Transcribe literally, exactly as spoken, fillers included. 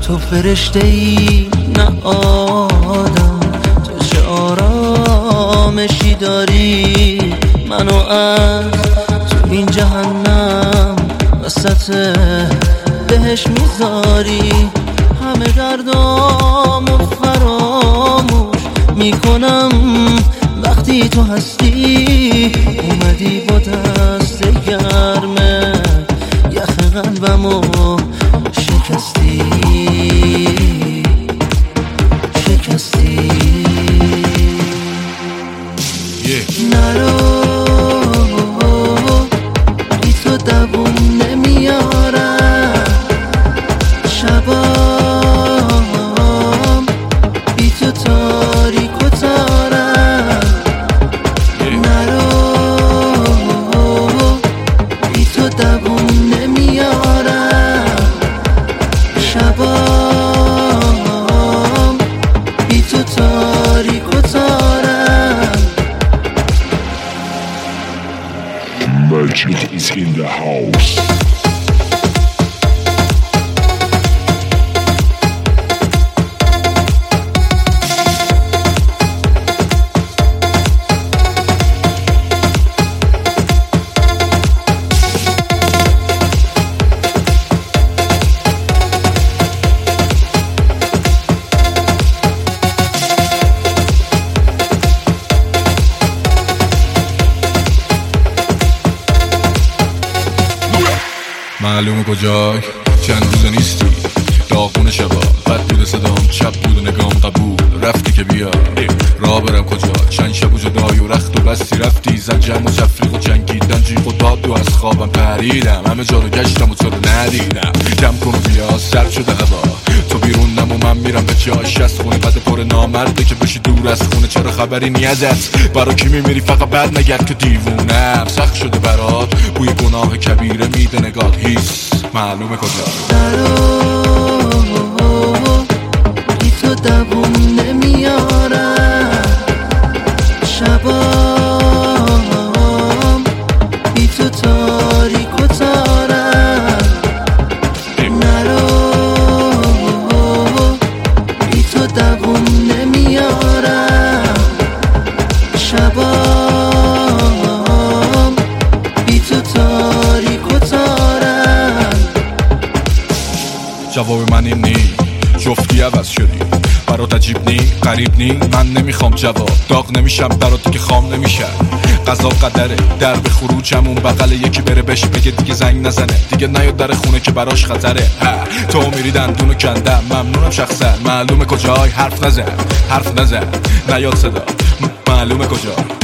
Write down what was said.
تو فرشته ای نه آدم، تو چه آرامشی داری منو از تو این جهنم وسط بهش میذاری. همه دردامو فراموش میکنم وقتی تو هستی. اومدی با دست گرمه یخ قلبمو شکستی شکستی. نرو بی تو دووم نمیارم، شبام بی تو تاریک و تارم. نرو بی تو دووم نمیارم، شبام بی تو تاریک و تارم. Merchant is in the house. معلومه کجای چند روزه نیستی، داغون شبا بد بوده صدام، چپ بود نگام قبول رفتی که بیا راه برم کجا. چند شب و جدای و رخت و بستی رفتی، زن جمع و تفریق و جنگیدن جیغ و داد و از خوابم پریدم، همه جا رو گشتم و تو رو ندیدم. جمع کن و بیا سرد شده هوا، تو بیرونم و من میرم به جاش از خونه بد پر نامرده که بشی دور از خونه. چرا خبری نیازت برا کی میمیری فقط بد نگرد که دیوونم سخت شده برات، بوی گناه کبیره میده نگات هیس معلومه کجا. بی تو دووم نمیارم، شبام بی تو تاریک و تارم. نرو بی تو دووم نمیارم، شبام بی تو تاریک و تارم. جواب من این نی جفتی عوض شدی، برات عجیب نی غریب نی، من نمیخوام جواب داغ نمیشم برات که خام نمیشم. قضا قدره در به خروجم اون بغل یکی بره بهش بگه دیگه زنگ نزنه، دیگه نیاد در خونه که براش خطره. تو میری دندونو کندم ممنونم شخصا، معلومه کجای حرف نزن حرف نزن نیاد صدا معلومه کجا.